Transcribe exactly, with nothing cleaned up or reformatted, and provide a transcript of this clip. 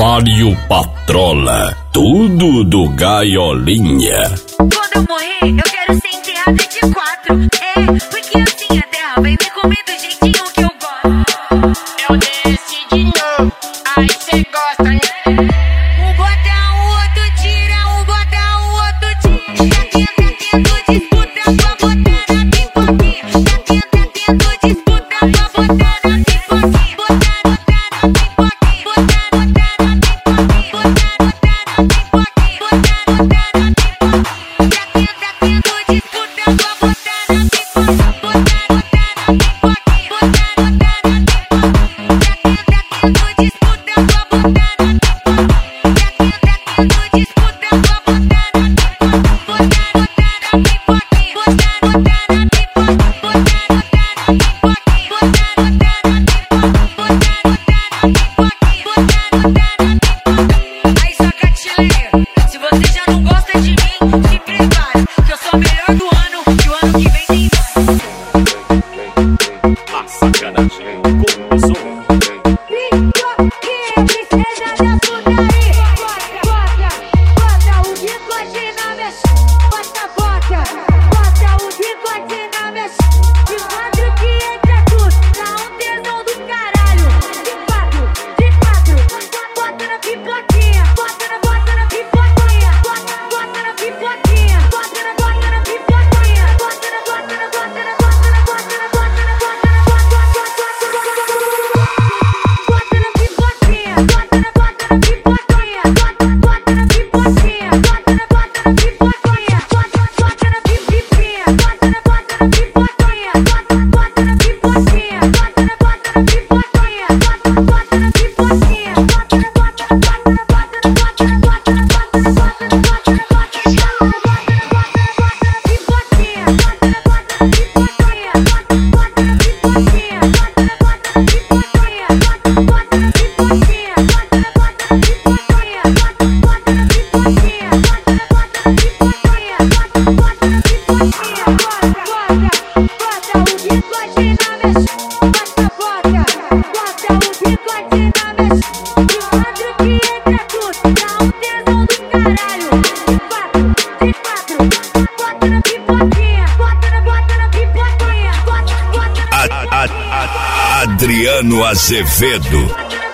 Mário Patrola, tudo do Gaiolinha. Quando eu morrer, eu quero ser enterrada de quatro. É, porque assim a terra vai me comer do jeitinho que eu gosto. Eu decidi não, aí cê gosta, né? Um bota, o outro tira, um bota, o outro tira. Tá tendo, tá tendo disputa pra botar na pipoquinha. Tá tendo, tá tendo disputa pra botar na pipoquinha. Botar, botar na pipoquinha. Botar, botar na pipoquinha. Botar, botar na pipoquinha. Botar, botar na pipoquinha. Tá tendo, tá tendo disputa pra botar na pipoquinha. Botar, botar na pipoquinha. Botar, botar na pipoquinha. Tá tendo, tá tendo disputa pra botar na pipoquinha. Aí saca chileiro, se você já não gosta de mim, se prepara, que eu sou a melhor do ano, e o ano que vem tem mais. A sacanagem começou. Pipoquinha, princesa da putaria. Bota, bota o bigode na minha. Bota, bota, bota o bigode na minha. De quatro que entra tudo, dá um tesão do caralho. De quatro, de quatro, bota na pipoquinha. Bota na, bota na pipoquinha. Bota, bota na pipoquinha. Bota na, bota na pipoquinha. Bota na, bota na, bota na, bota na, bota na, bota na, bota na, bota na, bota na pipoquinha. Bota na, bota na pipoquinha. Bota, bota na pipoquinha. Bota na, bota na pipoquinha. Bota, bota na pipipinha. Bota na, bota na pipoquinha. Bota, bota na pipoquinha. Bota na, bota na pipoquinha. Bota, bota na pipoquinha. Bota na, bota na, bota na, bota na, bota na, bota na, bota na, bota na, bota na, Adriano Azevedo.